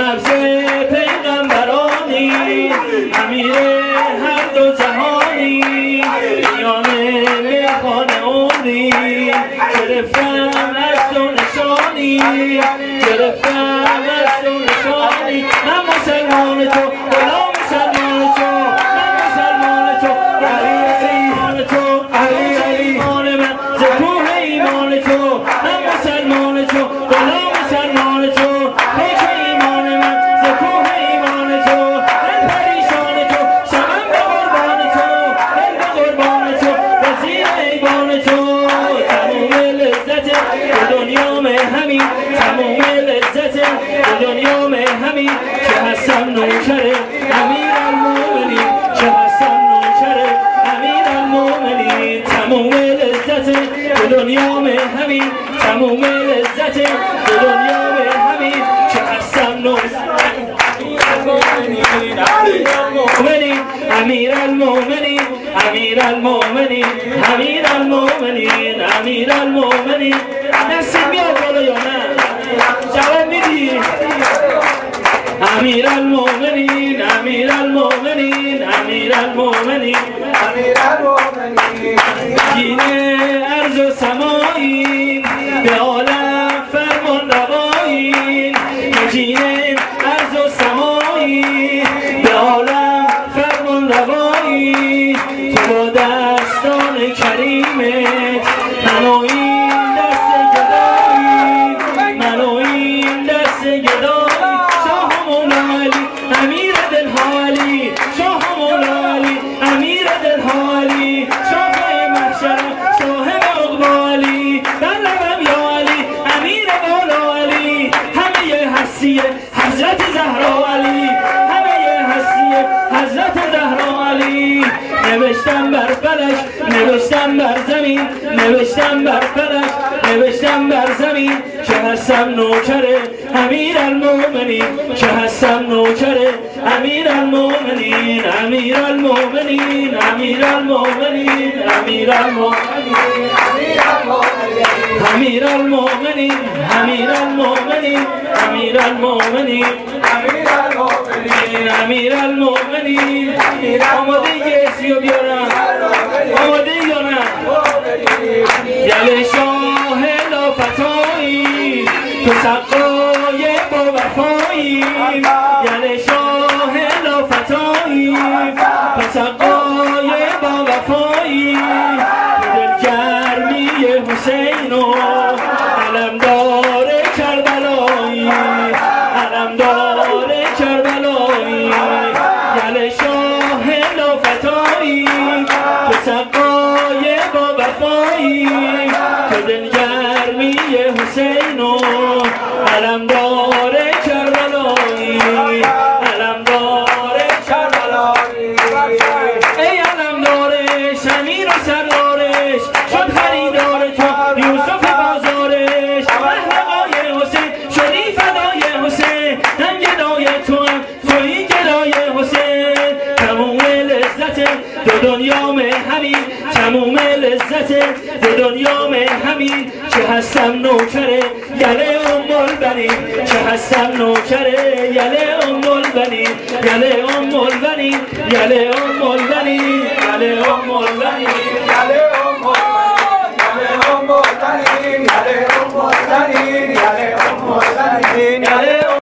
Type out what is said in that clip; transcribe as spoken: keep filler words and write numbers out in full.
نفس پیغمبرانی، امیر هر دو جهانی، میانه میخانه عمری گرفتم از تو نشانی، گرفتم از تو نشانی. من مسلمان تو، غلام مسلمان تو، من مسلمان تو، علی ایمان تو، علی ایمان من ز کوه ایمان تو، من مسلمان تو، غلام مسلمان تو، پیش ایمان من ز کوه ایمان تو، من پریشان تو، شمم به قربان تو، دل به قربان تو، به زیر ایوان تو. تموم لذت دنیا میں همین، تموم لذت دنیا میں همین، که هستم نوکر امیر المومنین، که هستم نوکر امیر المومنین. تموم لذت دنیا میں همین، تموم لذت دنیا میں همین، که هستم نوکر امیر المومنین، امیر المومنین، امیر المومنین، امیر المومنین. نسیم میاد بالا یا نه؟ جواب میدی؟ امیر المومنین، امیر المومنین، امیر المومنین، امیر المومنین. دین ارض و سمایی به عالم فرمان روایی، دین ارض و سمایی به عالم فرمان روایی. تو با دستان کریمت منو این دست گدایی، منو این دست گدایی. شاه مولا علی امیر دلها علی، شاه مولا علی امیر دلها علی، شاه محشرم صاحب عقبالی، در لبم یا علی امیر مولا علی. همه هستی حضرت زهرا علی، همه هستی حضرت زهرا علی. نوشتم بر فلک، نوشتم بر زمین، نوشتم بر فلک، نوشتم بر زمین، که هستم نوکر امیر المومنین، که هستم نوکر امیر المومنین، امیر المومنین، امیر المومنین، امیر المومنین، امیر المومنین، امیر المومنین، امیر المومنین، امیر المومنین. آماده یه سیو بیارم، آماده یا نه؟ یل شاه لافتایی، تو سقای با وفایی، یل شاه لافتایی، تو سقای با وفایی. دلگرمی حسین و علمدار کربلایی، علمدار کربلایی. یل شاه لافتایی، تو سقای با وفایی، تو دلگرمی حسین و علمدار کربلایی، علمدار کربلایی. ای علمدارش امیر و سردارش، شد خریدار تو یوسف بازارش. احمقای حسین شدی فدای حسین، هم گدای تو هم توی گدای حسین. تموم لذت دو دنیا میں همین، تموم لذت دو دنیا میں همین، که هستم نوکر یله ام البنین، که هستم نوکر یله ام البنین، یله ام البنین، یله ام البنین، یله ام البنین، یله ام البنین، یله ام البنین، یله ام البنین، یله ام البنین، یله